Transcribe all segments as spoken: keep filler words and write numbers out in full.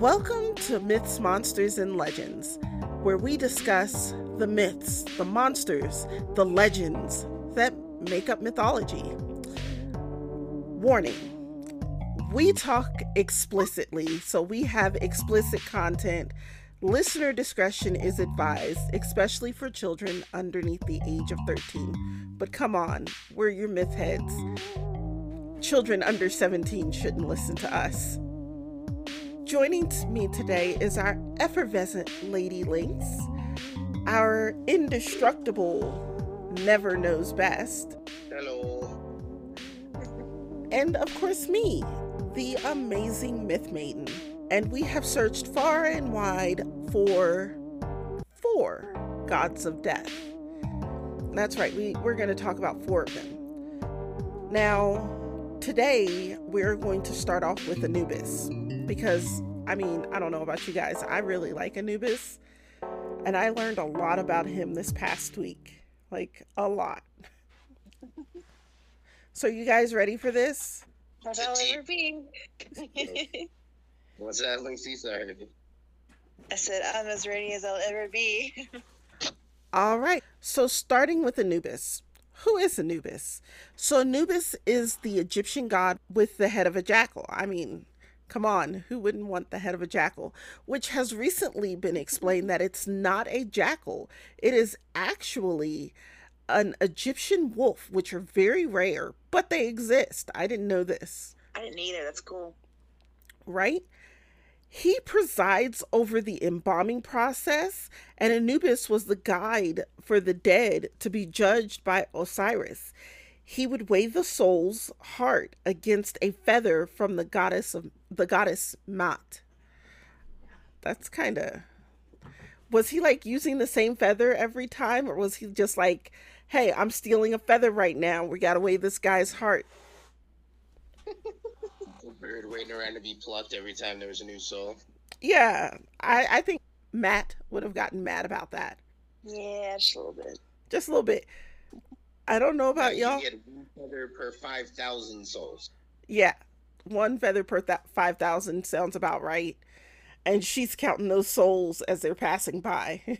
Welcome to Myths, Monsters, and Legends, where we discuss the myths, the monsters, the legends that make up mythology. Warning, we talk explicitly, so we have explicit content. Listener discretion is advised, especially for children underneath the age of thirteen. But come on, we're your myth heads. Children under seventeen shouldn't listen to us. Joining me today is our effervescent Lady Lynx, our indestructible Never Knows Best. Hello. And of course me, the amazing Myth Maiden. And we have searched far and wide for four gods of death. That's right, we, we're going to talk about four of them. Now, today we're going to start off with Anubis. Because, I mean, I don't know about you guys, I really like Anubis. And I learned a lot about him this past week. Like, a lot. So you guys ready for this? As I'll ever be. What's that, Lynxie? Sorry. I said, I'm as ready as I'll ever be. All right. So starting with Anubis. Who is Anubis? So Anubis is the Egyptian god with the head of a jackal. I mean, come on, who wouldn't want the head of a jackal? Which has recently been explained that it's not a jackal. It is actually an Egyptian wolf, which are very rare, but they exist. I didn't know this. I didn't either. That's cool. Right? He presides over the embalming process, and Anubis was the guide for the dead to be judged by Osiris. He would weigh the soul's heart against a feather from the goddess of the goddess Mat. That's kind of... Was he like using the same feather every time, or was he just like, hey, I'm stealing a feather right now. We got to weigh this guy's heart. Bird waiting around to be plucked every time there was a new soul. Yeah, I, I think Matt would have gotten mad about that. Yeah, just a little bit. Just a little bit. I don't know about Now, y'all. You get one feather per five thousand souls. Yeah, one feather per th- five thousand sounds about right. And she's counting those souls as they're passing by.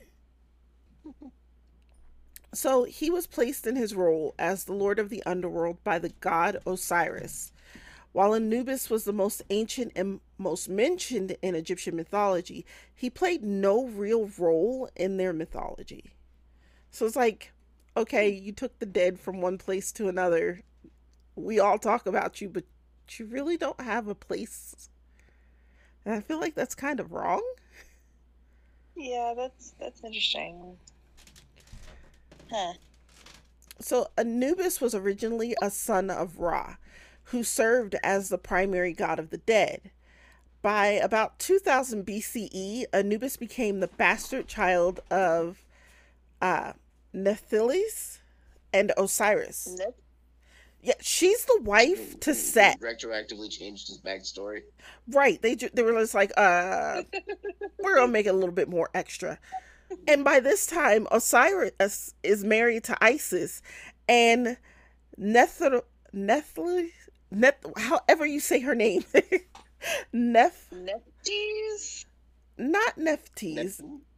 So he was placed in his role as the Lord of the Underworld by the god Osiris. While Anubis was the most ancient and most mentioned in Egyptian mythology, he played no real role in their mythology. So it's like, okay, you took the dead from one place to another. We all talk about you, but you really don't have a place. And I feel like that's kind of wrong. Yeah, that's that's interesting. Huh. So Anubis was originally a son of Ra, who served as the primary god of the dead. By about two thousand B C E, Anubis became the bastard child of uh, Nephthys and Osiris. Nope. Yeah, she's the wife to Set. Retroactively changed his backstory. Right, they ju- they were just like, uh, we're gonna make it a little bit more extra. And by this time, Osiris is married to Isis, and Nephthys, Nephthys, Neph- however you say her name, Neph, Nephites? not Nephthys,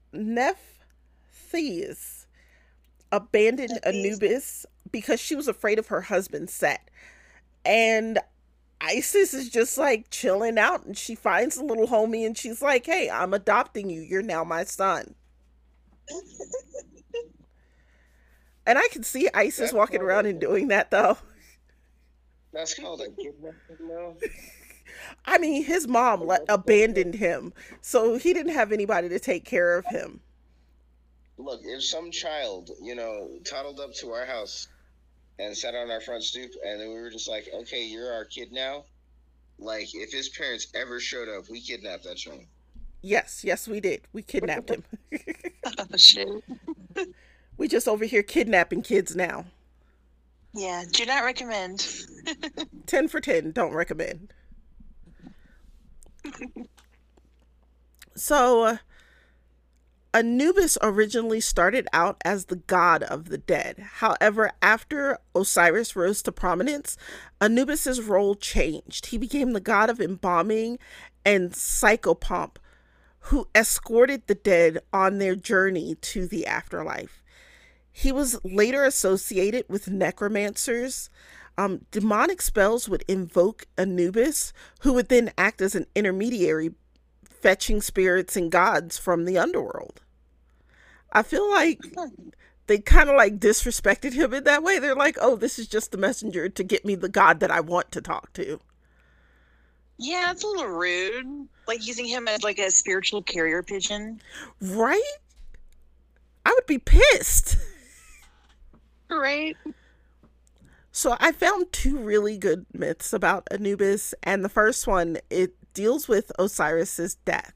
Nephthys, abandoned Nephthys. Anubis because she was afraid of her husband Set. And Isis is just like chilling out, and she finds a little homie and she's like, hey, I'm adopting you. You're now my son. And I can see Isis That's walking around and doing that though. That's called a kidnapping, though. I mean, his mom le- abandoned him, so he didn't have anybody to take care of him. Look, if some child, you know, toddled up to our house and sat on our front stoop, and then we were just like, okay, you're our kid now. Like, if his parents ever showed up, we kidnapped that child. Yes, yes, we did. We kidnapped him. Oh, shit. We just over here kidnapping kids now. Yeah, do not recommend. ten for ten, don't recommend. So, uh, Anubis originally started out as the god of the dead. However, after Osiris rose to prominence, Anubis's role changed. He became the god of embalming and psychopomp, who escorted the dead on their journey to the afterlife. He was later associated with necromancers. Um, demonic spells would invoke Anubis, who would then act as an intermediary, fetching spirits and gods from the underworld. I feel like they kind of like disrespected him in that way. They're like, oh, this is just the messenger to get me the god that I want to talk to. Yeah, it's a little rude. Like using him as like a spiritual carrier pigeon. Right? I would be pissed. Right? So I found two really good myths about Anubis, and the first one, it deals with Osiris's death.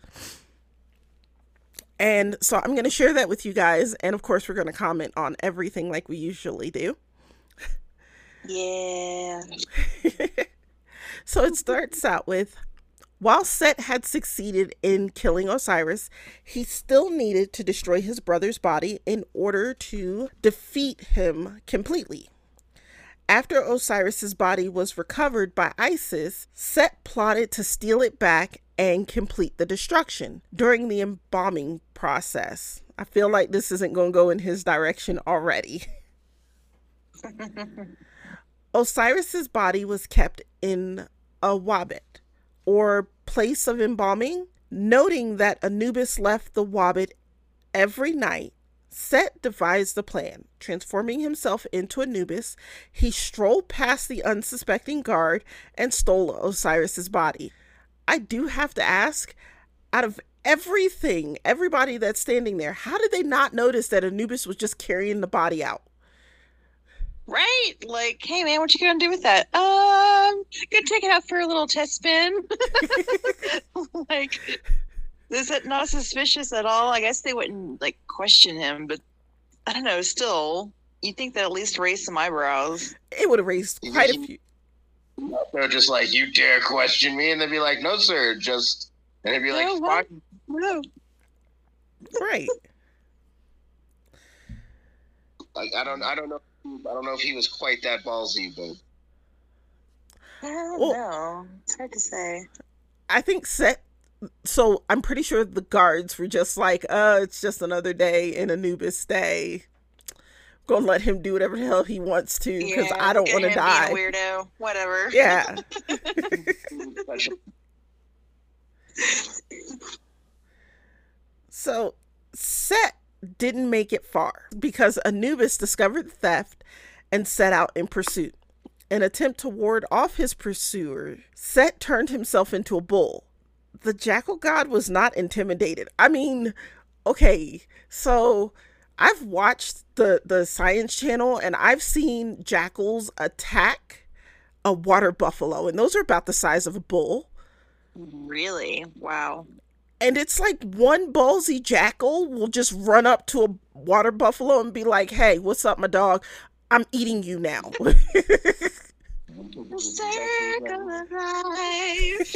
And so I'm going to share that with you guys, and of course we're going to comment on everything like we usually do. Yeah. So it starts out with, while Set had succeeded in killing Osiris, he still needed to destroy his brother's body in order to defeat him completely. After Osiris's body was recovered by Isis, Set plotted to steal it back and complete the destruction. During the embalming process, I feel like this isn't going to go in his direction already. Osiris's body was kept in a wabit, or place of embalming. Noting that Anubis left the wabit every night, Set devised the plan. Transforming himself into Anubis, he strolled past the unsuspecting guard and stole Osiris's body. I do have to ask, out of everything, everybody that's standing there, how did they not notice that Anubis was just carrying the body out? Right? Like, hey man, what you gonna do with that? Um, gonna take it out for a little test spin. Like, is it not suspicious at all? I guess they wouldn't like question him, but I don't know. Still, you think that at least raise some eyebrows? It would have raised quite a few. They're just like, you dare question me? And they'd be like, no, sir, just. And they'd be like, No, fine. No. Right. Like, I don't, I don't know, I don't know if he was quite that ballsy, but. I don't Well, know. It's hard to say. I think Set. So I'm pretty sure the guards were just like, uh, it's just another day in Anubis' day. Gonna let him do whatever the hell he wants to because Yeah, I don't look at want to him die. being a weirdo. Whatever. Yeah. So Set didn't make it far because Anubis discovered the theft and set out in pursuit. In an attempt to ward off his pursuer, Set turned himself into a bull. The jackal god was not intimidated. I mean, okay, so I've watched the, the Science Channel and I've seen jackals attack a water buffalo, and those are about the size of a bull. Really? Wow. And it's like one ballsy jackal will just run up to a water buffalo and be like, hey, what's up, my dog? I'm eating you now. Circle of life.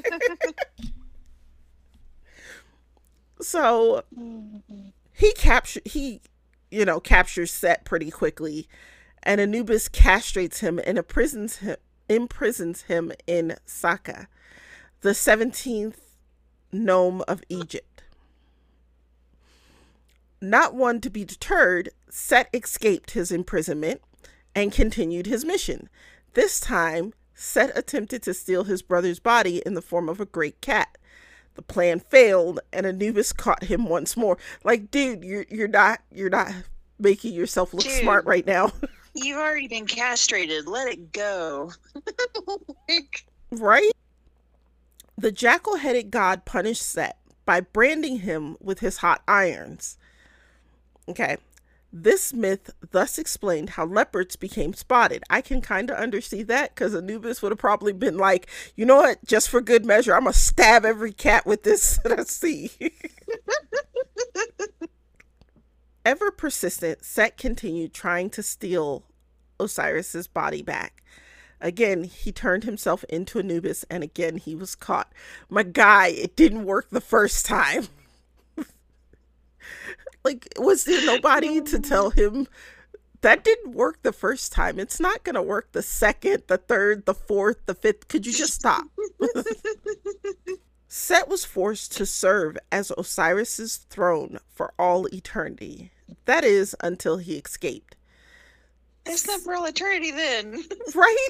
So he capture he, you know, captures Set pretty quickly, and Anubis castrates him and imprisons him, imprisons him in Saka, the seventeenth nome of Egypt. Not one to be deterred, Set escaped his imprisonment and continued his mission. This time, Set attempted to steal his brother's body in the form of a great cat. The plan failed, and Anubis caught him once more. Like, dude, you're you're not you're not making yourself look Dude. smart right now, You've already been castrated. Let it go. Like, right? The jackal-headed god punished Set by branding him with his hot irons. Okay. This myth thus explained how leopards became spotted. I can kind of understand that because Anubis would have probably been like, you know what, just for good measure, I'm going to stab every cat with this that I see. Ever persistent, Set continued trying to steal Osiris's body back. Again, he turned himself into Anubis, and again, he was caught. My guy, it didn't work the first time. Like, was there nobody to tell him that didn't work the first time? It's not going to work the second, the third, the fourth, the fifth. Could you just stop? Set was forced to serve as Osiris's throne for all eternity. That is, until he escaped. It's not for all eternity then. Right?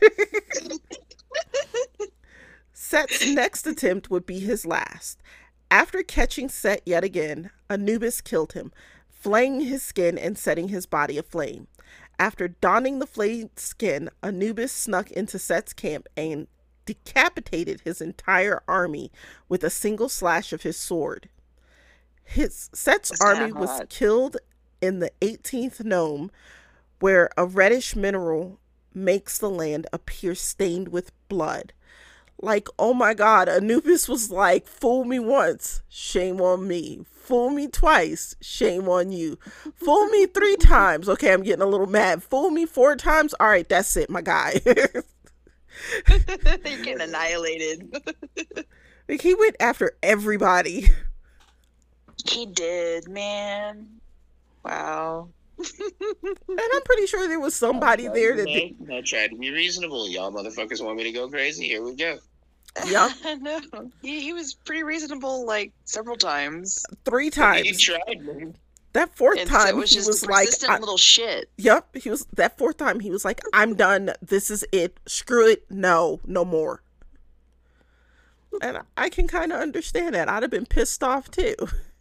Set's next attempt would be his last. After catching Set yet again, Anubis killed him, flaying his skin and setting his body aflame. After donning the flayed skin, Anubis snuck into Set's camp and decapitated his entire army with a single slash of his sword. His Set's That's army kinda was hot. killed in the eighteenth nome, where a reddish mineral makes the land appear stained with blood. Like, oh my God, Anubis was like, fool me once, shame on me. Fool me twice, shame on you. Fool me three times, okay, I'm getting a little mad. Fool me four times, all right, that's it, my guy. You're getting annihilated. Like, he went after everybody. He did, man. Wow. And I'm pretty sure there was somebody there that did. I tried to be reasonable. Y'all motherfuckers want me to go crazy? Here we go. Yep. No, he, he was pretty reasonable, like several times. Three You times. tried, man. That fourth And time, so it was he just was like, persistent I- little shit. yep, he was, that fourth time, he was like, I'm done. This is it. Screw it. No, no more. And I can kind of understand that. I'd have been pissed off too.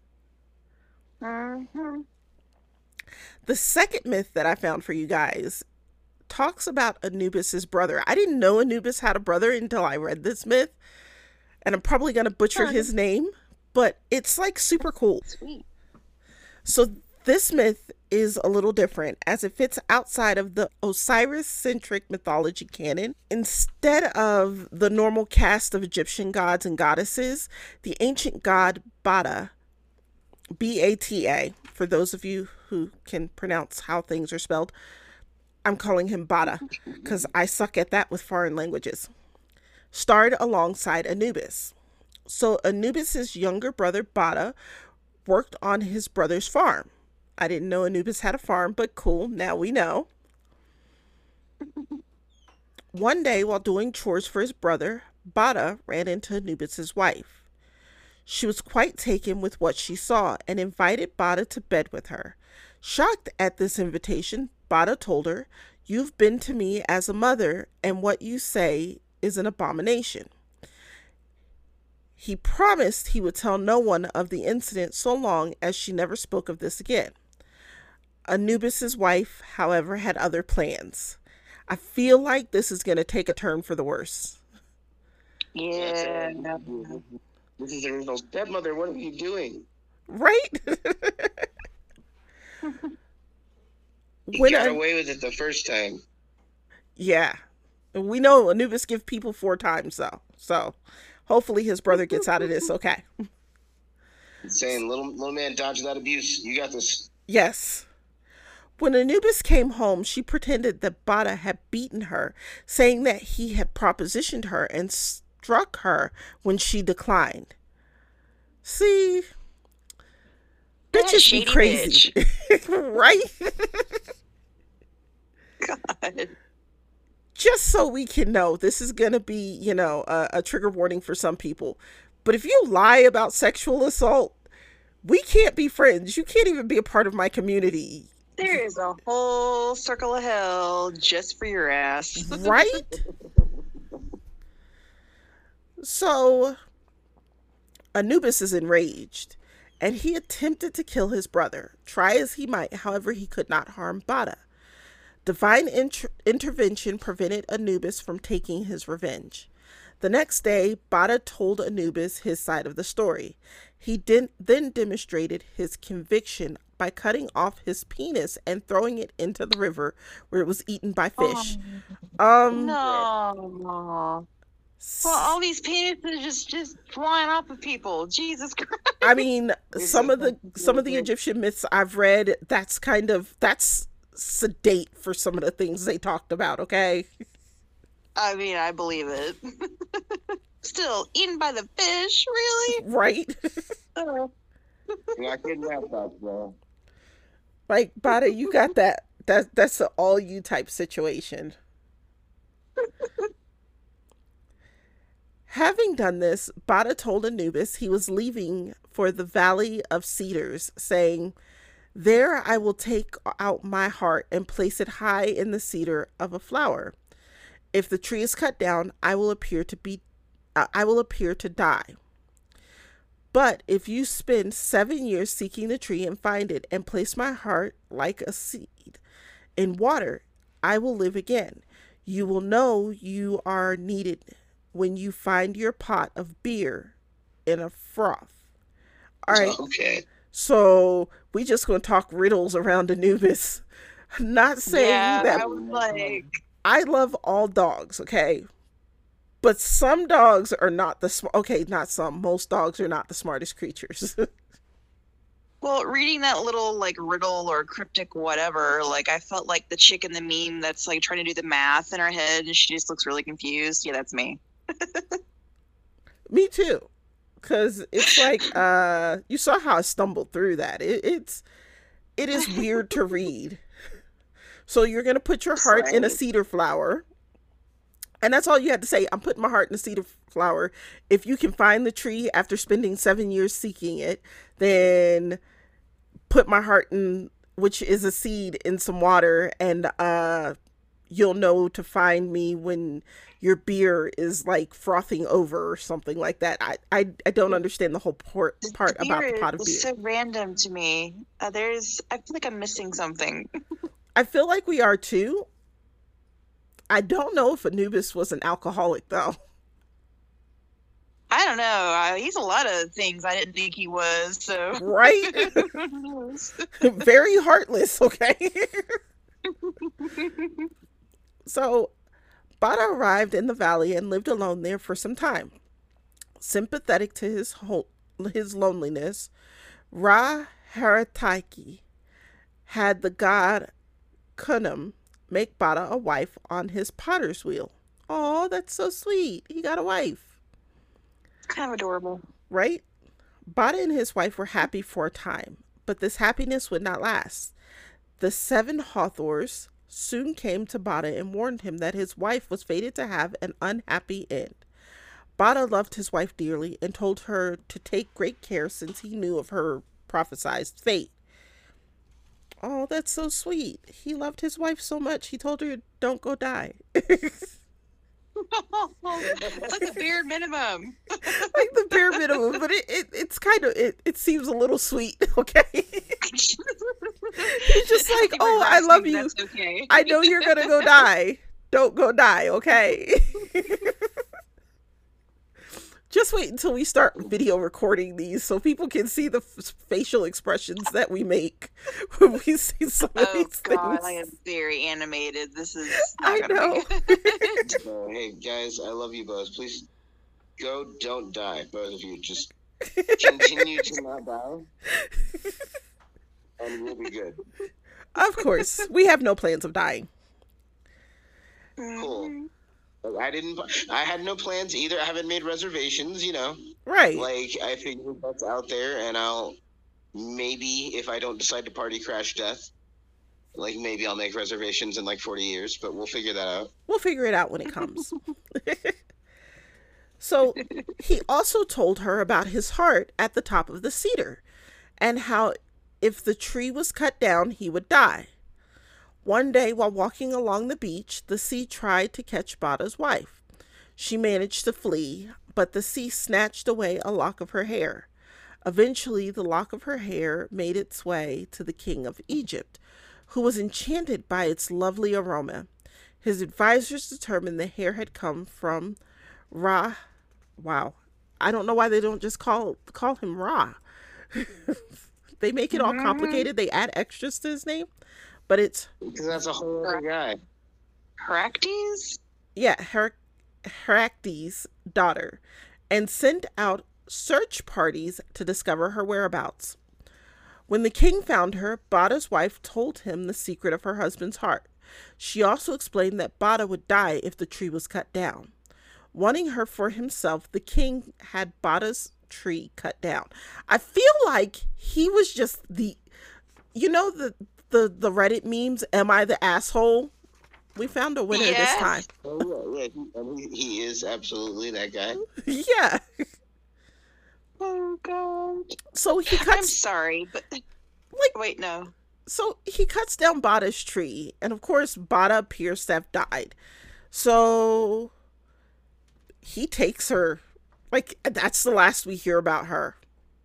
Mm-hmm. The second myth that I found for you guys talks about Anubis's brother. I didn't know Anubis had a brother until I read this myth. And I'm probably going to butcher his name, but it's like super cool. Sweet. So this myth is a little different as it fits outside of the Osiris-centric mythology canon. Instead of the normal cast of Egyptian gods and goddesses, the ancient god Bata, B A T A, for those of you who can pronounce how things are spelled, I'm calling him Bata because I suck at that with foreign languages, starred alongside Anubis. So Anubis's younger brother Bata worked on his brother's farm. I didn't know Anubis had a farm, but cool, now we know. One day, while doing chores for his brother, Bata ran into Anubis's wife. She was quite taken with what she saw and invited Bata to bed with her. Shocked at this invitation, Bata told her, "You've been to me as a mother, and what you say is an abomination." He promised he would tell no one of the incident so long as she never spoke of this again. Anubis's wife, however, had other plans. I feel like this is going to take a turn for the worse. Yeah. This is the original stepmother. What are you doing? Right? You When got An- away with it the first time. yeah. We know Anubis give people four times, though. So hopefully his brother gets out of this okay. Saying, little little man, dodge that abuse. You got this. Yes. When Anubis came home, she pretended that Bata had beaten her, saying that he had propositioned her and struck her when she declined. See, That bitches be shady crazy. Right? God. Just so we can know, this is going to be, you know, a, a trigger warning for some people. But if you lie about sexual assault, we can't be friends. You can't even be a part of my community. There is a whole circle of hell just for your ass. Right? So, Anubis is enraged, and he attempted to kill his brother. Try as he might, however, he could not harm Bata. Divine inter- intervention prevented Anubis from taking his revenge. The next day, Bata told Anubis his side of the story. He did- then demonstrated his conviction by cutting off his penis and throwing it into the river where it was eaten by fish. Um, No. Well, all these penises just just flying off of people. Jesus Christ. I mean, some of the some of the Egyptian myths I've read, that's kind of that's sedate for some of the things they talked about, okay? I mean, I believe it. Still, eaten by the fish, really? Right? Oh. You got kidnapped, bro. Like, Bada, you got that. That that's an all you type situation. Having done this, Bada told Anubis he was leaving for the Valley of Cedars, saying, "There I will take out my heart and place it high in the cedar of a flower. If the tree is cut down, I will appear to be, uh, I will appear to die. But if you spend seven years seeking the tree and find it and place my heart like a seed in water, I will live again. You will know you are needed when you find your pot of beer in a froth." All right. Okay. So we just gonna talk riddles around Anubis. Not saying Yeah, that I was like, I love all dogs, okay? But some dogs are not the smart. Okay, not some. Most dogs are not the smartest creatures. well, reading that little like riddle or cryptic whatever, like I felt like the chick in the meme that's like trying to do the math in her head and she just looks really confused. Yeah, that's me. Me too. Cause it's like uh you saw how I stumbled through that. It, it's it is weird to read. So you're gonna put your heart in a cedar flower. And that's all you had to say. I'm putting my heart in a cedar flower. If you can find the tree after spending seven years seeking it, then put my heart in, which is a seed, in some water, and uh, you'll know to find me when your beer is like frothing over or something like that. I I, I don't understand the whole part, part The about beer the pot of is beer. so random to me. Uh, there's, I feel like I'm missing something. I feel like we are too. I don't know if Anubis was an alcoholic though. I don't know. Uh, he's a lot of things I didn't think he was. So Right? who knows? Very heartless, okay? So, Bada arrived in the valley and lived alone there for some time. Sympathetic to his ho- his loneliness, Ra Harataki had the god Kunum make Bada a wife on his potter's wheel. Oh, that's so sweet. He got a wife, Kind of adorable. right? Bada and his wife were happy for a time, but this happiness would not last. The seven Hathors soon came to Bada and warned him that his wife was fated to have an unhappy end. Bada loved his wife dearly and told her to take great care since he knew of her prophesied fate. Oh, that's so sweet. He loved his wife so much, he told her, don't go die. It's like the bare minimum. Like the bare minimum, but it, it it's kind of, it, it seems a little sweet, okay? He's just like, think we're oh, I love grasping you. That's okay. I know you're going to go die. Don't go die, okay? Just wait until we start video recording these so people can see the f- facial expressions that we make when we see some of Oh these god, things. I am very animated. This is I not gonna know. be Uh, hey guys, I love you both. Please go, don't die, both of you. Just continue to not die, and we'll be good. Of course, we have no plans of dying. Cool. Like, I didn't. I had no plans either. I haven't made reservations. You know, Right. like I figured that's out there, and I'll maybe if I don't decide to party crash death, like maybe I'll make reservations in like forty years. But we'll figure that out. We'll figure it out when it comes. So he also told her about his heart at the top of the cedar and how if the tree was cut down, he would die. One day, while walking along the beach, the sea tried to catch Bada's wife. She managed to flee, but the sea snatched away a lock of her hair. Eventually, the lock of her hair made its way to the king of Egypt, who was enchanted by its lovely aroma. His advisors determined the hair had come from Ra. Wow. I don't know why they don't just call call him Ra. They make it all complicated. They add extras to his name. But it's, Because that's a whole other guy. Heracles? yeah, Her- Heracles' daughter, and sent out search parties to discover her whereabouts. When the king found her, Bada's wife told him the secret of her husband's heart. She also explained that Bada would die if the tree was cut down. Wanting her for himself, the king had Bada's tree cut down. I feel like he was just the, you know, the the the Reddit memes. Am I the asshole? We found a winner Yes. this time. Oh yeah, yeah. He, and he, he is absolutely that guy. Yeah. Oh god. So he I'm cuts sorry, but like wait, no. so he cuts down Bada's tree, and of course Bada appears to have died. So he takes her. Like, that's the last we hear about her.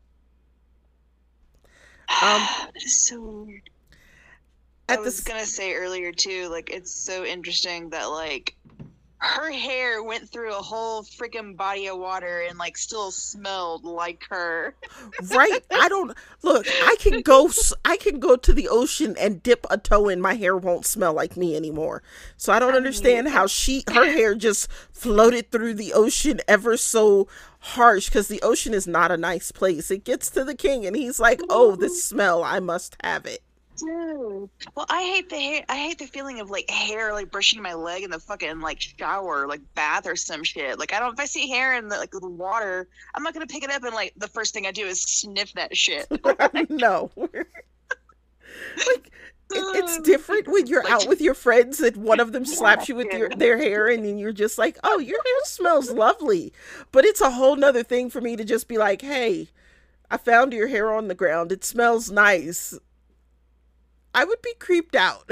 Um, That is so weird. I At was the gonna say earlier too, like it's so interesting that like her hair went through a whole freaking body of water and like still smelled like her. right, I don't look. I can go. s- I can go to the ocean and dip a toe in. My hair won't smell like me anymore. So I don't I understand mean- how she her hair just floated through the ocean ever so harsh. Because the ocean is not a nice place. It gets to the king, and he's like, "Oh, this smell. I must have it." Dude. Well, I hate the hair. I hate the feeling of like hair like brushing my leg in the fucking like shower, like bath or some shit. Like I don't. If I see hair in the like the water, I'm not gonna pick it up and like the first thing I do is sniff that shit. No. Like, it, it's different when you're out with your friends and one of them slaps you with your their hair, and then you're just like, "Oh, your hair smells lovely." But it's a whole nother thing for me to just be like, "Hey, I found your hair on the ground. It smells nice." I would be creeped out.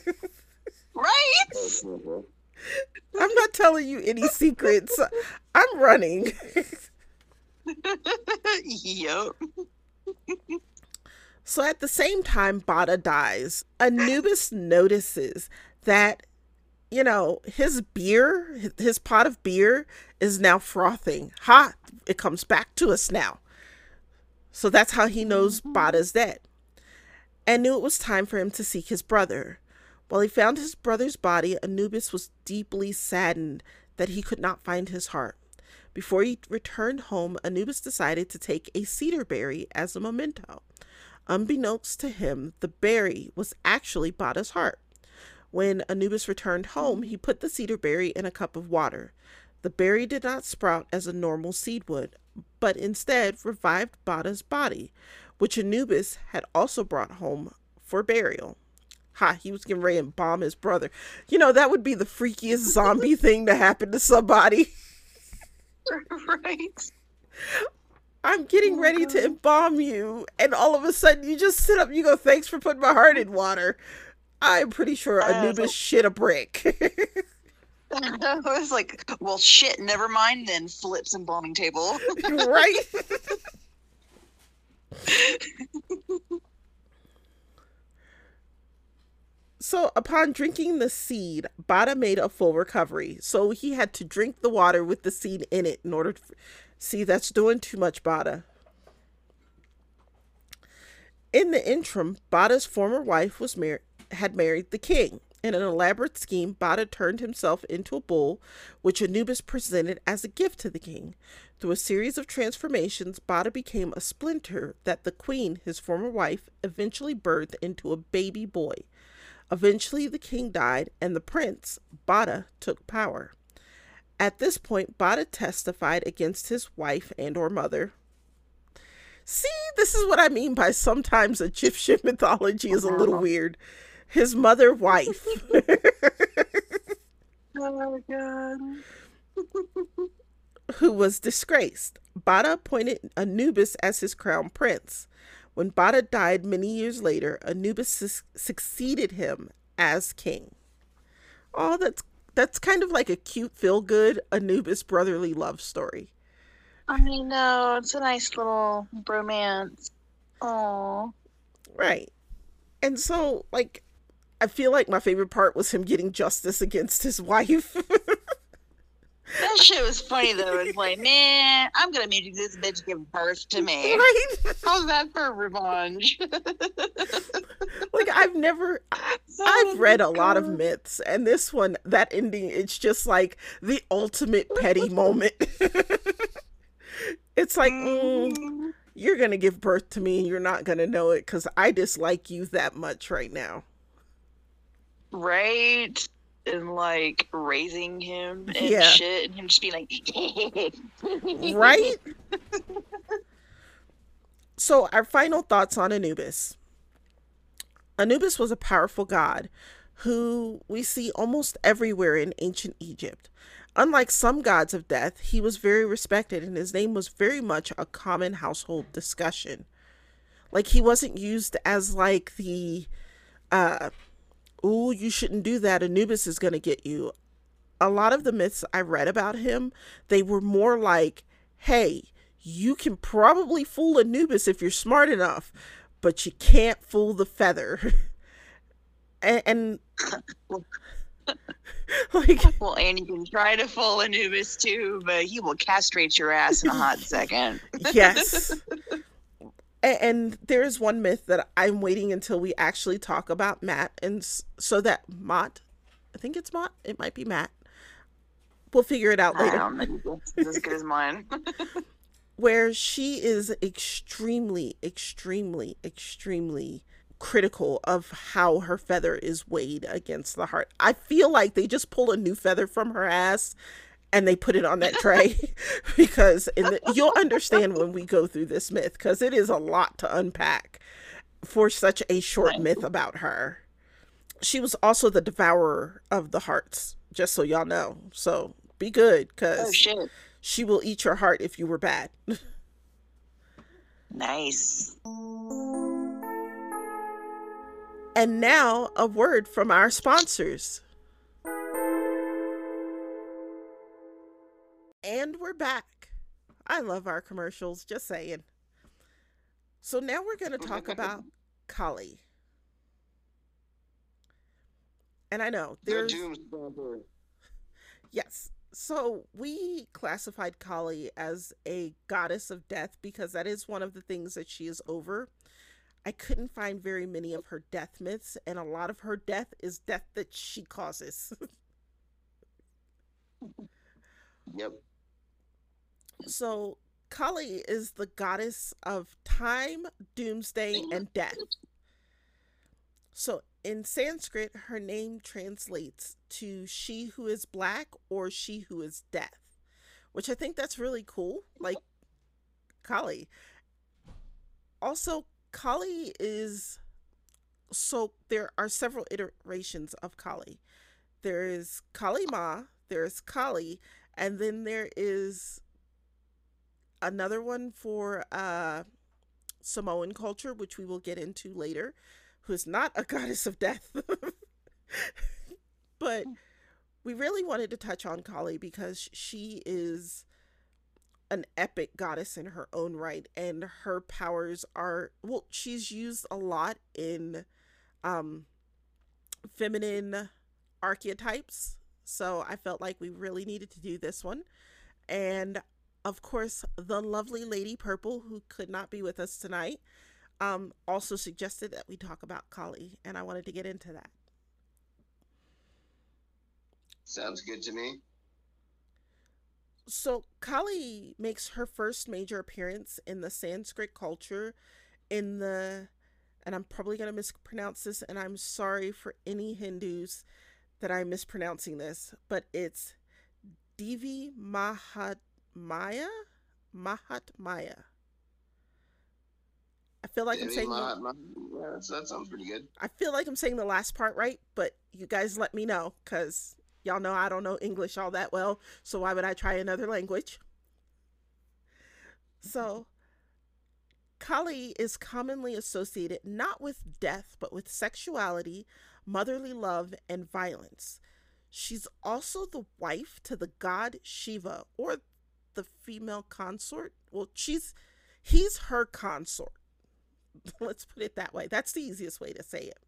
Right? I'm not telling you any secrets. I'm running. Yup. So at the same time Bada dies, Anubis notices that, you know, his beer, his pot of beer is now frothing. Ha! It comes back to us now. So that's how he knows Bada's dead. And knew it was time for him to seek his brother. While he found his brother's body, Anubis was deeply saddened that he could not find his heart. Before he returned home, Anubis decided to take a cedar berry as a memento. Unbeknownst to him, the berry was actually Bada's heart. When Anubis returned home, he put the cedar berry in a cup of water. The berry did not sprout as a normal seed would, but instead revived Bada's body, which Anubis had also brought home for burial. Ha, he was getting ready to embalm his brother. You know, that would be the freakiest zombie thing to happen to somebody. Right. I'm getting Oh, ready to God. embalm you, and all of a sudden you just sit up and you go, "Thanks for putting my heart in water." I'm pretty sure Uh, Anubis shit a brick. I was like, well, shit, never mind then, flips embalming table. Right? So, upon drinking the seed, Bada made a full recovery. So, he had to drink the water with the seed in it in order to. See, that's doing too much, Bada. In the interim, Bada's former wife was mar- had married the king. In an elaborate scheme, Bada turned himself into a bull, which Anubis presented as a gift to the king. Through a series of transformations, Bada became a splinter that the queen, his former wife, eventually birthed into a baby boy. Eventually, the king died, and the prince, Bada, took power. At this point, Bada testified against his wife and or mother. See, this is what I mean by sometimes Egyptian mythology is a little weird. His mother, wife. Oh, God. Who was disgraced. Bada appointed Anubis as his crown prince. When Bada died many years later, Anubis su- succeeded him as king. Oh, that's that's kind of like a cute, feel-good Anubis brotherly love story. I know, it's a nice little bromance. Oh. Right. And so, like, I feel like my favorite part was him getting justice against his wife. That shit was funny though. It's like, man, I'm gonna make this bitch give birth to me. Right? How's that for revenge? Like, I've never, I've read a lot of myths, and this one, that ending, it's just like the ultimate petty moment. It's like, mm, you're gonna give birth to me and you're not gonna know it because I dislike you that much right now. Right? And like raising him and Yeah. shit, and him just being like, Right? So, our final thoughts on Anubis. Anubis was a powerful god who we see almost everywhere in ancient Egypt. Unlike some gods of death, he was very respected and his name was very much a common household discussion. Like, he wasn't used as like the, uh, oh, you shouldn't do that, Anubis is going to get you. A lot of the myths I read about him, they were more like, hey, you can probably fool Anubis if you're smart enough, but you can't fool the feather. and, and like, well, and you can try to fool Anubis too, but he will castrate your ass in a hot second. Yes. And, and there's one myth that I'm waiting until we actually talk about Matt, and s- so that Mott, I think it's Mott, it might be Matt. We'll figure it out I later. don't know. It's as good as mine. Where she is extremely, extremely, extremely critical of how her feather is weighed against the heart. I feel like they just pull a new feather from her ass and they put it on that tray because in the, you'll understand when we go through this myth because it is a lot to unpack for such a short Right. myth about her. She was also the devourer of the hearts, just so y'all know. So be good Oh because shit. she will eat your heart if you were bad. Nice. And now a word from our sponsors. And we're back. I love our commercials, just saying. So now we're going to talk about Kali. And I know The there's doom stomper. yes. So we classified Kali as a goddess of death because that is one of the things that she is over. I couldn't find very many of her death myths, and a lot of her death is death that she causes. Yep. So Kali is the goddess of time, doomsday, and death. So in Sanskrit, her name translates to she who is black or she who is death, which I think that's really cool. Like Kali. Also, Kali is so there are several iterations of Kali. There is Kali Ma, there is Kali, and then there is another one for uh Samoan culture, which we will get into later, who is not a goddess of death. But we really wanted to touch on Kali because she is an epic goddess in her own right, and her powers are, well, she's used a lot in um feminine archetypes. So I felt like we really needed to do this one. And of course, the lovely Lady Purple, who could not be with us tonight, um, also suggested that we talk about Kali, and I wanted to get into that. Sounds good to me. So Kali makes her first major appearance in the Sanskrit culture in the, and I'm probably going to mispronounce this, and I'm sorry for any Hindus that I'm mispronouncing this, but it's Devi Mahatmaya? Mahatmaya. I feel like I'm Devi saying the, Mahatma. Yeah, that's, that sounds pretty good. I feel like I'm saying the last part right, but you guys let me know because y'all know I don't know English all that well, so why would I try another language? So, Kali is commonly associated not with death, but with sexuality, motherly love, and violence. She's also the wife to the god Shiva, or the female consort. Well, she's he's her consort. Let's put it that way. That's the easiest way to say it.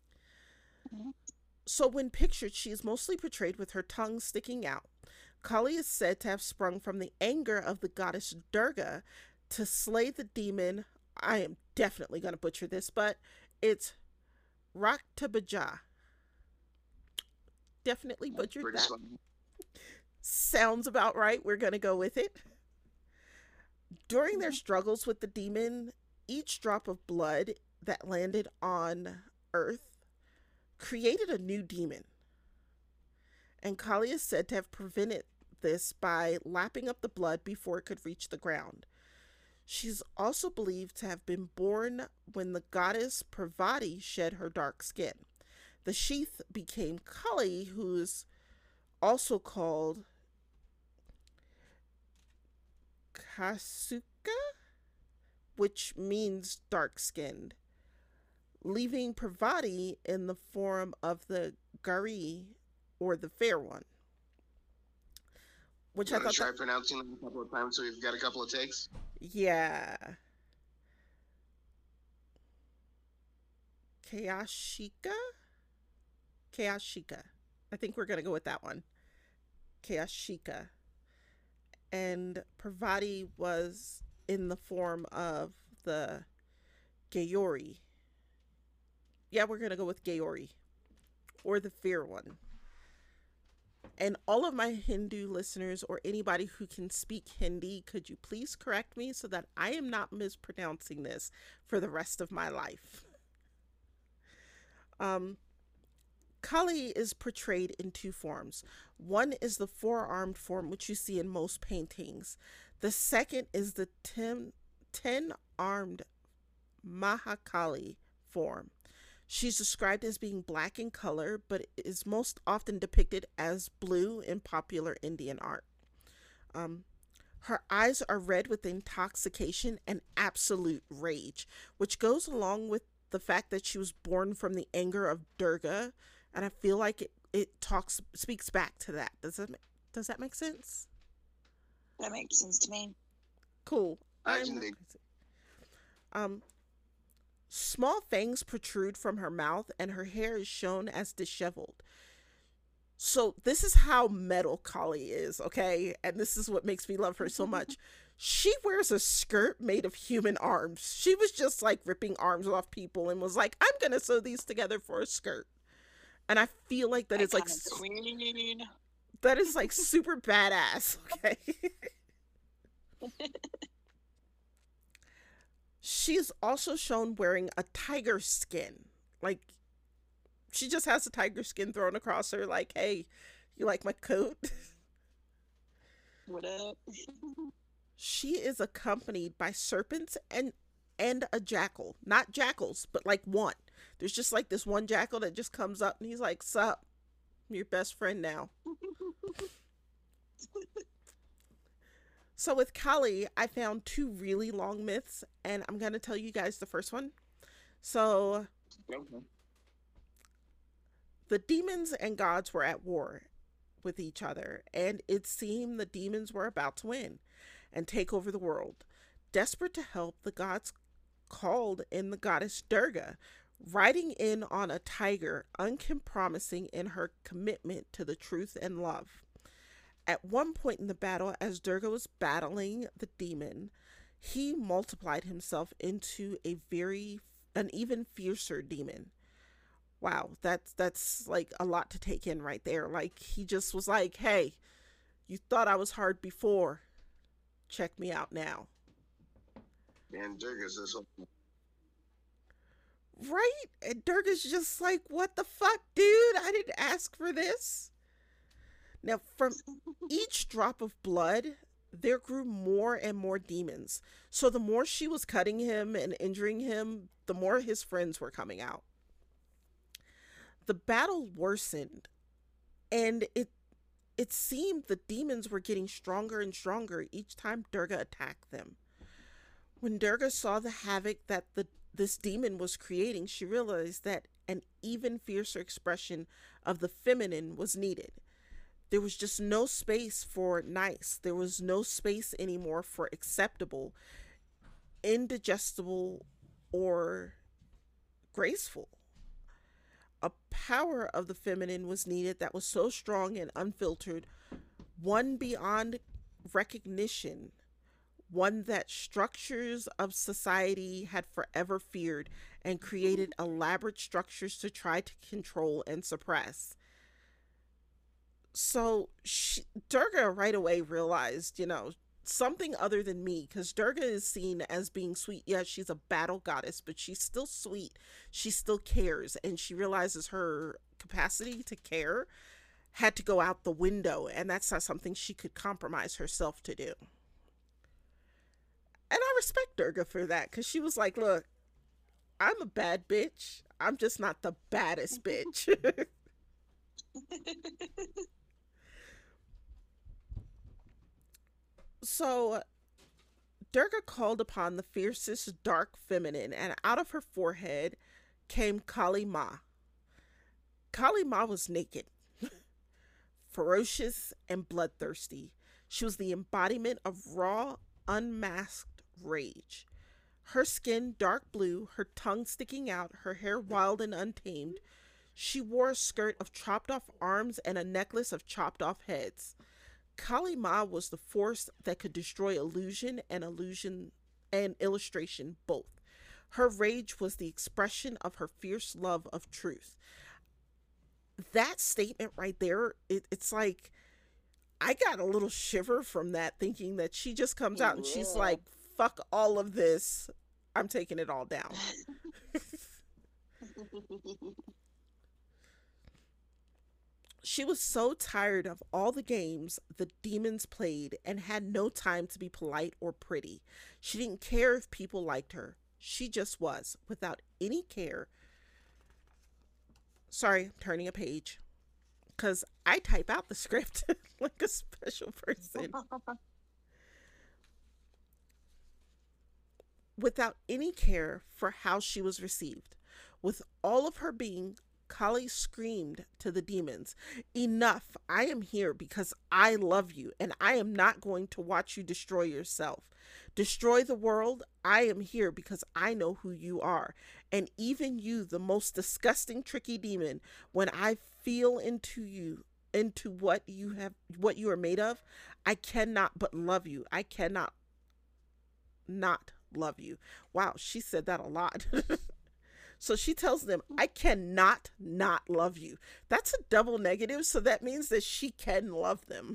So when pictured, she is mostly portrayed with her tongue sticking out. Kali is said to have sprung from the anger of the goddess Durga to slay the demon. I am definitely going to butcher this, but it's Raktabaja. Definitely butchered Pretty that. fun. Sounds about right. We're going to go with it. During their struggles with the demon, each drop of blood that landed on Earth created a new demon. And Kali is said to have prevented this by lapping up the blood before it could reach the ground. She's also believed to have been born when the goddess Parvati shed her dark skin. The sheath became Kali, who is also called Kasuka, which means dark skinned, leaving Parvati in the form of the Gari, or the fair one. Which You I want thought to try that, pronouncing them a couple of times so we've got a couple of takes? yeah. Kayashika? Kayashika. I think we're going to go with that one. Kayashika. And Parvati was in the form of the Gayori. Yeah, we're going to go with Gayori, or the fair one. And all of my Hindu listeners, or anybody who can speak Hindi, could you please correct me so that I am not mispronouncing this for the rest of my life? Um, Kali is portrayed in two forms. One is the four-armed form, which you see in most paintings. The second is the ten, ten-armed Mahakali form. She's described as being black in color, but is most often depicted as blue in popular Indian art. Um, her eyes are red with intoxication and absolute rage, which goes along with the fact that she was born from the anger of Durga, and I feel like it, it talks speaks back to that. Does that does that make sense? That makes sense to me. Cool. I'm Imagine not they- crazy. Um, small fangs protrude from her mouth, and her hair is shown as disheveled. So this is how metal Kali is, okay? And this is what makes me love her so much. She wears a skirt made of human arms. She was just like ripping arms off people and was like, I'm gonna sew these together for a skirt. And I feel like that is like Iconic queen. that is like super badass, okay? She is also shown wearing a tiger skin. Like, she just has a tiger skin thrown across her, like, hey, you like my coat? What up? She is accompanied by serpents and and a jackal. Not jackals, but like one. There's just like this one jackal that just comes up and he's like, sup, I'm your best friend now. So with Kali, I found two really long myths, and I'm going to tell you guys the first one. So Okay. the demons and gods were at war with each other, and it seemed the demons were about to win and take over the world. Desperate to help, the gods called in the goddess Durga, riding in on a tiger, uncompromising in her commitment to the truth and love. At one point in the battle, as Durga was battling the demon, he multiplied himself into a very, an even fiercer demon. Wow, that's that's like a lot to take in right there. Like, he just was like, hey, you thought I was hard before. Check me out now. And Durga's this whole Right? And Durga's just like, what the fuck, dude? I didn't ask for this. Now, from each drop of blood, there grew more and more demons. So the more she was cutting him and injuring him, the more his friends were coming out. The battle worsened, and it it seemed the demons were getting stronger and stronger each time Durga attacked them. When Durga saw the havoc that the this demon was creating, she realized that an even fiercer expression of the feminine was needed. There was just no space for nice. There was no space anymore for acceptable, indigestible, or graceful. A power of the feminine was needed that was so strong and unfiltered, one beyond recognition, one that structures of society had forever feared and created elaborate structures to try to control and suppress. So she, Durga right away realized, you know, something other than me, because Durga is seen as being sweet. Yeah, she's a battle goddess, but she's still sweet. She still cares, and she realizes her capacity to care had to go out the window, and that's not something she could compromise herself to do. And I respect Durga for that because she was like, look, I'm a bad bitch. I'm just not the baddest bitch. So Durga called upon the fiercest dark feminine, and out of her forehead came Kali Ma. Kali Ma was naked, ferocious, and bloodthirsty. She was the embodiment of raw, unmasked rage. Her skin dark blue, her tongue sticking out, her hair wild and untamed. She wore a skirt of chopped off arms and a necklace of chopped off heads. Kali Ma was the force that could destroy illusion and illusion and illustration both. Her rage was the expression of her fierce love of truth. That statement right there, it, it's like I got a little shiver from that, thinking that she just comes out and she's like, fuck all of this. I'm taking it all down. She was so tired of all the games the demons played and had no time to be polite or pretty. She didn't care if people liked her. She just was, without any care. Sorry, I'm turning a page. Because I type out the script like a special person. Without any care for how she was received. With all of her being, Kali screamed to the demons, enough, I am here because I love you and I am not going to watch you destroy yourself. Destroy the world, I am here because I know who you are. And even you, the most disgusting, tricky demon, when I feel into you, into what you have, what you are made of, I cannot but love you. I cannot not love you. Wow, she said that a lot. So she tells them, I cannot not love you. That's a double negative, so that means that she can love them.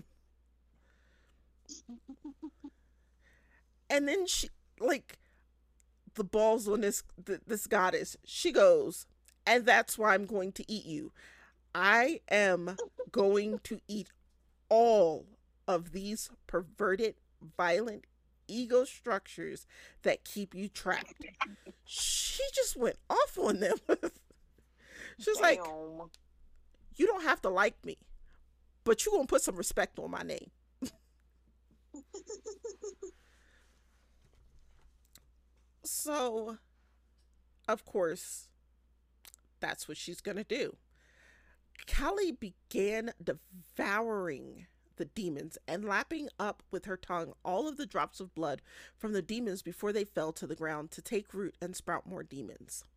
And then she, like, the balls on this, this goddess, she goes, and that's why I'm going to eat you. I am going to eat all of these perverted, violent ego structures that keep you trapped. She just went off on them. She's like, you don't have to like me, but you gonna put some respect on my name. So, of course, that's what she's gonna do. Kali began devouring the demons and lapping up with her tongue all of the drops of blood from the demons before they fell to the ground to take root and sprout more demons.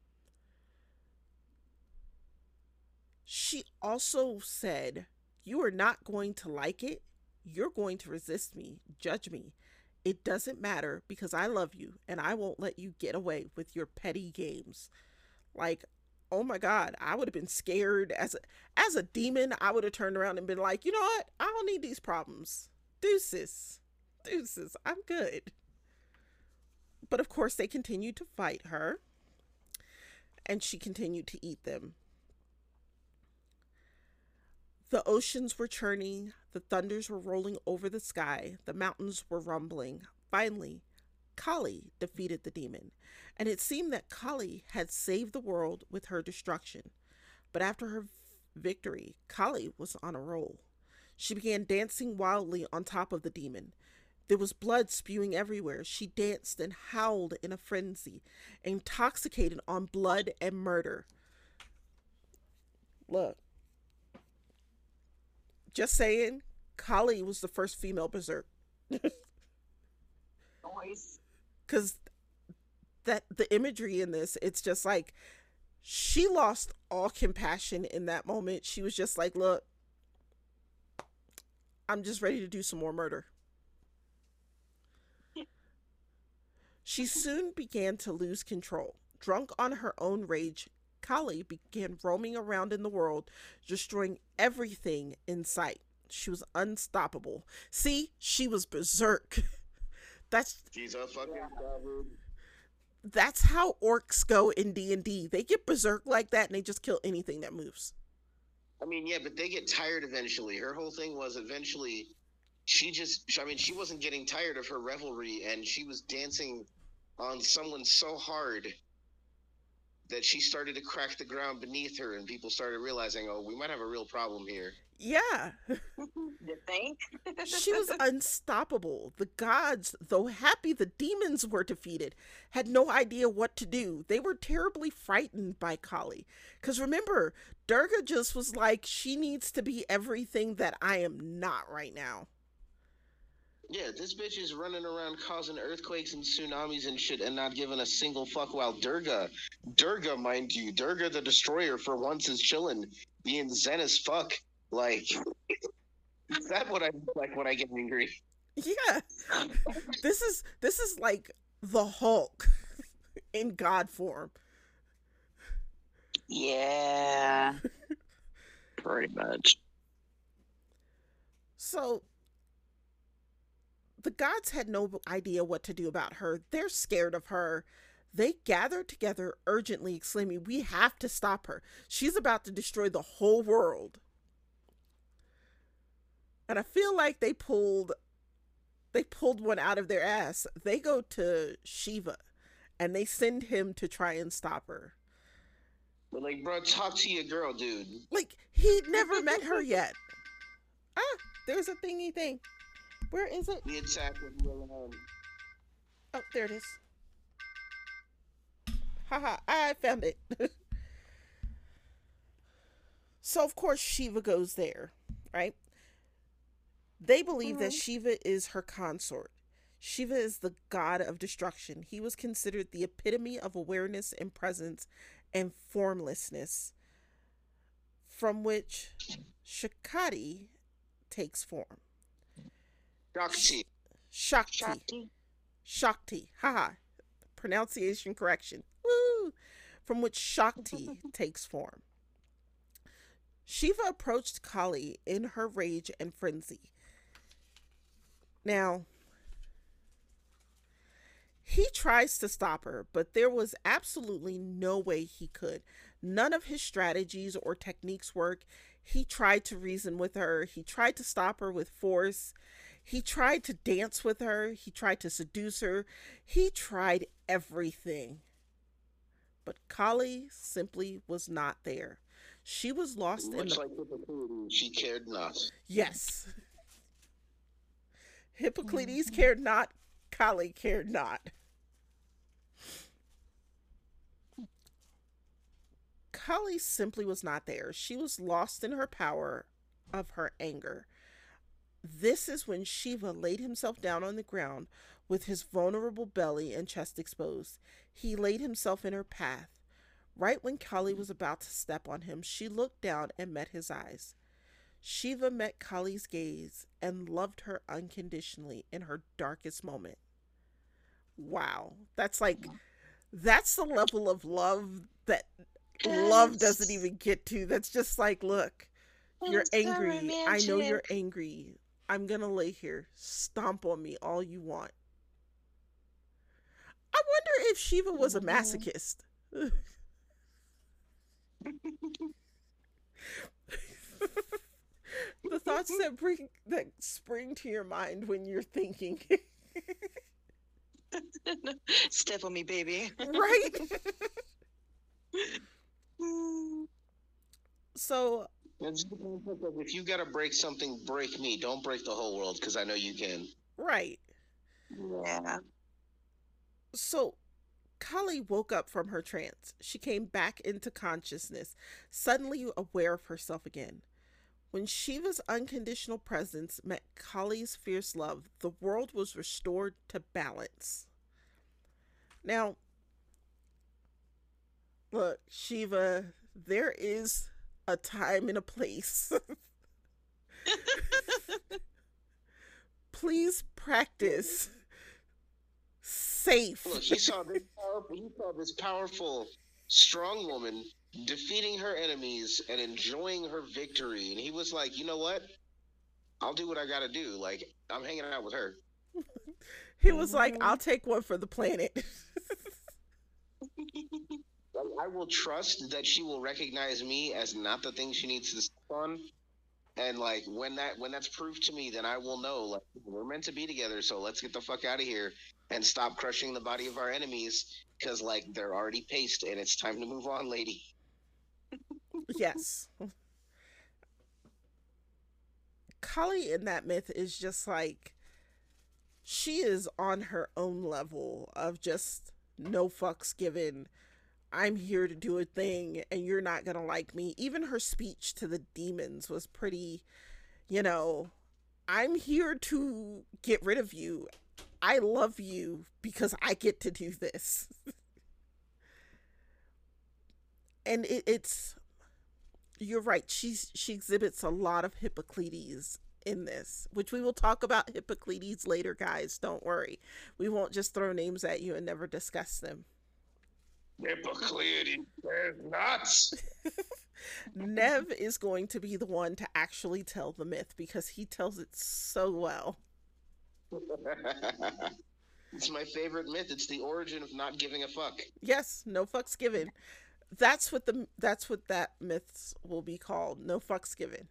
She also said, you are not going to like it. You're going to resist me, judge me. It doesn't matter because I love you and I won't let you get away with your petty games. Like, oh my God, I would have been scared as a, as a demon. I would have turned around and been like, you know what? I don't need these problems. Deuces. Deuces. I'm good. But of course, they continued to fight her. And she continued to eat them. The oceans were churning. The thunders were rolling over the sky. The mountains were rumbling. Finally, Kali defeated the demon, and it seemed that Kali had saved the world with her destruction. But after her victory, Kali was on a roll. She began dancing wildly on top of the demon. There was blood spewing everywhere. She danced and howled in a frenzy, intoxicated on blood and murder. Look, just saying, Kali was the first female berserk. Noise. Because that the imagery in this, it's just like she lost all compassion in that moment. She was just like, look, I'm just ready to do some more murder. She soon began to lose control. Drunk on her own rage, Kali began roaming around in the world, destroying everything in sight. She was unstoppable. See, she was berserk. That's She's a fucking savage. That's how orcs go in D and D. They get berserk like that and they just kill anything that moves. I mean, yeah, but they get tired eventually. Her whole thing was eventually she just, I mean, she wasn't getting tired of her revelry, and she was dancing on someone so hard that she started to crack the ground beneath her, and people started realizing, oh, we might have a real problem here. Yeah. You think? She was unstoppable. The gods, though happy the demons were defeated, had no idea what to do. They were terribly frightened by Kali. Because remember, Durga just was like, she needs to be everything that I am not right now. Yeah, this bitch is running around causing earthquakes and tsunamis and shit and not giving a single fuck, while Durga, Durga, mind you, Durga the Destroyer for once is chilling, being zen as fuck. Like, is that what I like when I get angry? Yeah. This is this is like the Hulk in God form. Yeah. Pretty much. So the gods had no idea what to do about her. They're scared of her. They gathered together urgently, exclaiming, we have to stop her. She's about to destroy the whole world. And I feel like they pulled they pulled one out of their ass. They go to Shiva and they send him to try and stop her. But like, bro, talk to your girl, dude. Like, he'd never met her yet. Ah, there's a thingy thing. Where is it? The attack with Will um, Oh, there it is. Haha, I found it. So, of course, Shiva goes there, right? They believe that Shiva is her consort. Shiva is the god of destruction. He was considered the epitome of awareness and presence and formlessness, from which Shakti takes form. Shakti. Shakti. Shakti. Shakti. Haha. Pronunciation correction. Woo! From which Shakti takes form. Shiva approached Kali in her rage and frenzy. Now, he tries to stop her, but there was absolutely no way he could. None of his strategies or techniques work. He tried to reason with her. He tried to stop her with force. He tried to dance with her. He tried to seduce her. He tried everything. But Kali simply was not there. She was lost Much in the... like Hippocrates, she cared not. Yes. Hippocrates cared not. Kali cared not. Kali simply was not there. She was lost in her power of her anger. This is when Shiva laid himself down on the ground with his vulnerable belly and chest exposed. He laid himself in her path. Right when Kali was about to step on him, she looked down and met his eyes. Shiva met Kali's gaze and loved her unconditionally in her darkest moment. Wow. That's like, that's the level of love that yes. love doesn't even get to. That's just like, look, you're That's so angry. I know romantic. you're angry. I'm going to lay here. Stomp on me all you want. I wonder if Shiva was a masochist. The thoughts that bring that spring to your mind when you're thinking. Step on me, baby. Right? So if you gotta break something, break me. Don't break the whole world, because I know you can. Right. Yeah. So Kali woke up from her trance. She came back into consciousness, suddenly aware of herself again. When Shiva's unconditional presence met Kali's fierce love, the world was restored to balance. Now, look, Shiva, there is a time and a place. Please practice safe. Look, he saw this powerful, he saw this powerful, strong woman defeating her enemies and enjoying her victory, and he was like, you know what? I'll do what I gotta do. Like, I'm hanging out with her. He was like, I'll take one for the planet. I will trust that she will recognize me as not the thing she needs to step on, And like when that when that's proved to me, then I will know like we're meant to be together. So let's get the fuck out of here and stop crushing the body of our enemies because like they're already paced and it's time to move on, lady. Yes. Kali in that myth is just like, she is on her own level of just no fucks given. I'm here to do a thing and you're not going to like me. Even her speech to the demons was pretty, you know, I'm here to get rid of you. I love you because I get to do this. And it, it's, you're right. She's, she exhibits a lot of Hippocrates in this, which we will talk about Hippocrates later, guys. Don't worry. We won't just throw names at you and never discuss them. Hippocrates says nuts. Nev is going to be the one to actually tell the myth because he tells it so well. It's my favorite myth. It's the origin of not giving a fuck. Yes, no fucks given. That's what the that's what that myths will be called. No fucks given.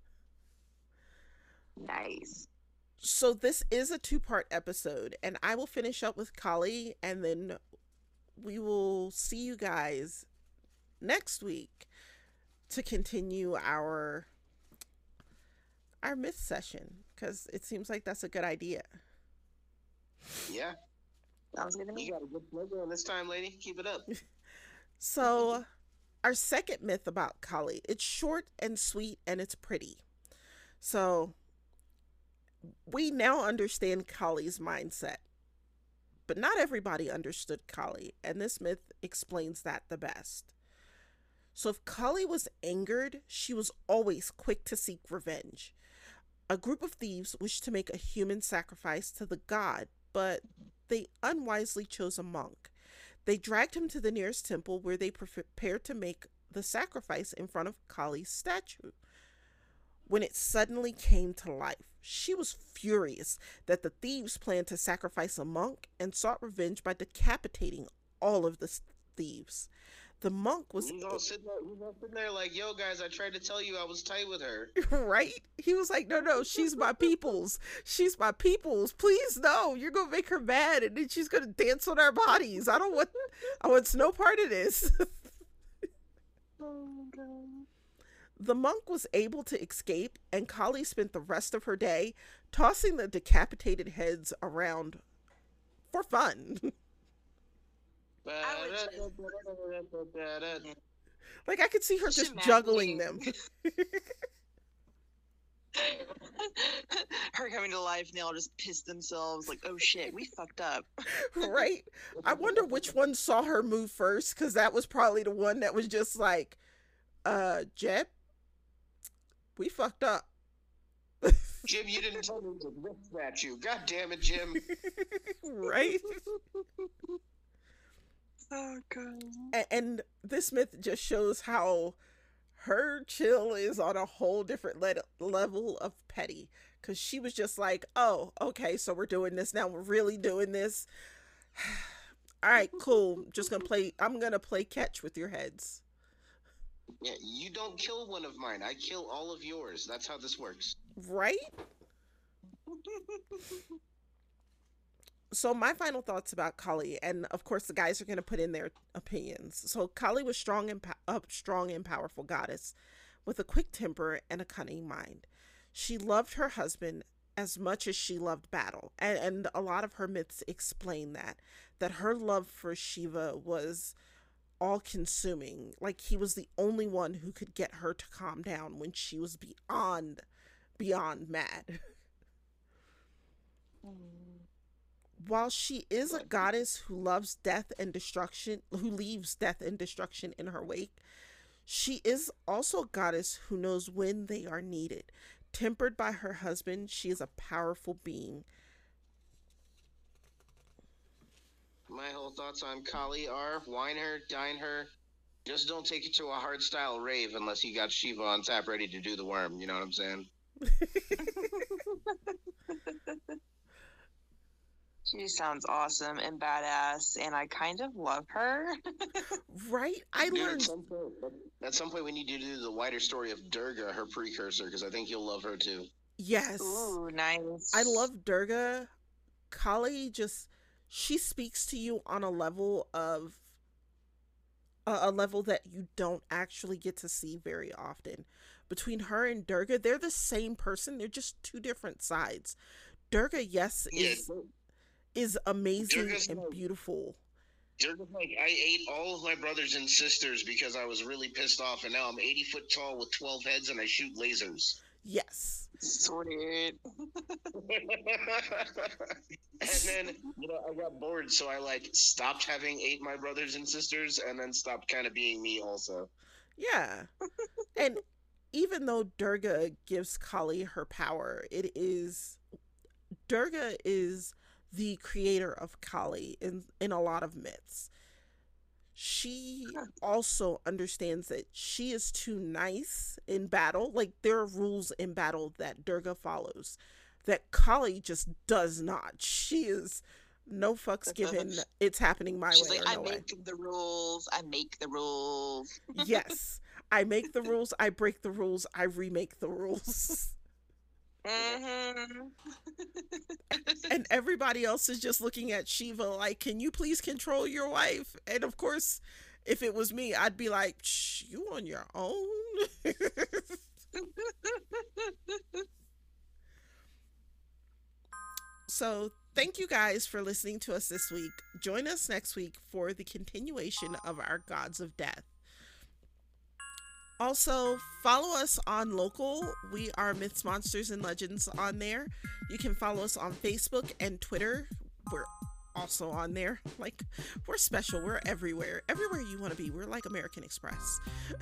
Nice. So this is a two-part episode, and I will finish up with Kali, and then we will see you guys next week to continue our our myth session, because it seems like that's a good idea. Yeah. Sounds good to me. You got a good logo on this time, lady. Keep it up. So our second myth about Kali, it's short and sweet and it's pretty. So we now understand Kali's mindset, but not everybody understood Kali, and this myth explains that the best. So if Kali was angered, she was always quick to seek revenge. A group of thieves wished to make a human sacrifice to the god, but they unwisely chose a monk. They dragged him to the nearest temple where they prepared to make the sacrifice in front of Kali's statue. When it suddenly came to life, she was furious that the thieves planned to sacrifice a monk and sought revenge by decapitating all of the thieves. The monk was He's all sitting there, he's all sitting there like, yo, guys, I tried to tell you I was tight with her. right. He was like, no, no, she's my people's. She's my people's. Please, no, you're going to make her mad and then she's going to dance on our bodies. I don't want, I want no part of this. Oh, God. The monk was able to escape, and Kali spent the rest of her day tossing the decapitated heads around for fun. I Like, I could see her Just just imagining- juggling them. Her coming to life, and they all just piss themselves like, oh shit, we fucked up. Right? I wonder which one saw her move first, because that was probably the one that was just like, uh, Jeb, we fucked up. Jim, you didn't tell me to whip at you. God damn it, Jim. Right? Oh, God. And, and this myth just shows how her chill is on a whole different le- level of petty, because she was just like, oh, okay, so we're doing this now, we're really doing this. All right, cool, just gonna play, I'm gonna play catch with your heads. Yeah, you don't kill one of mine. I kill all of yours. That's how this works. Right? So my final thoughts about Kali, and of course the guys are going to put in their opinions. So Kali was strong and a strong and powerful goddess with a quick temper and a cunning mind. She loved her husband as much as she loved battle, and, and a lot of her myths explain that that her love for Shiva was all-consuming. Like, he was the only one who could get her to calm down when she was beyond beyond mad. While she is a goddess who loves death and destruction, who leaves death and destruction in her wake, she is also a goddess who knows when they are needed. Tempered by her husband, she is a powerful being. My whole thoughts on Kali are wine her, dine her. Just don't take it to a hard style rave unless you got Shiva on tap ready to do the worm. You know what I'm saying? She sounds awesome and badass, and I kind of love her. Right? I Dude, at learned. some point, at some point, we need to do the wider story of Durga, her precursor, because I think you'll love her too. Yes. Ooh, nice. I love Durga. Kali just, she speaks to you on a level of a, a level that you don't actually get to see very often. Between her and Durga, they're the same person. They're just two different sides. Durga, yes, Yeah, is is amazing Durga's and like- beautiful. Durga's like, I ate all of my brothers and sisters because I was really pissed off, and now I'm eighty foot tall with twelve heads and I shoot lasers. Yes. Sweet. And then, you know, I got bored, so I like stopped having eight my brothers and sisters, and then stopped kind of being me also. Yeah. And even though Durga gives Kali her power, it is Durga is the creator of Kali in in a lot of myths. She also understands that she is too nice in battle. Like, there are rules in battle that Durga follows that Kali just does not. She is no fucks given. It's happening my She's way like, or I no way. make the rules. I make the rules. Yes. I make the rules, I break the rules, I remake the rules. Mm-hmm. And everybody else is just looking at Shiva like, can you please control your wife? And of course, if it was me, I'd be like, shh, you on your own? So thank you guys for listening to us this week. Join us next week for the continuation of our Gods of Death. Also, follow us on Local. We are Myths, Monsters, and Legends on there. You can follow us on Facebook and Twitter. We're also on there. Like, we're special. We're everywhere. Everywhere you want to be. We're like American Express.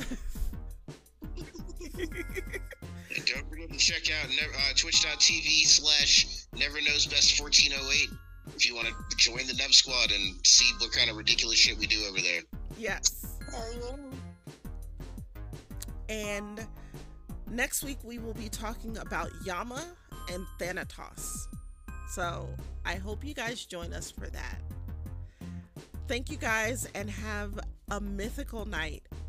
And don't forget to check out uh, twitch.tv slash never knows best fourteen oh eight if you want to join the Nev Squad and see what kind of ridiculous shit we do over there. Yes. Hell yeah. And next week we will be talking about Yama and Thanatos. So I hope you guys join us for that. Thank you guys and have a mythical night.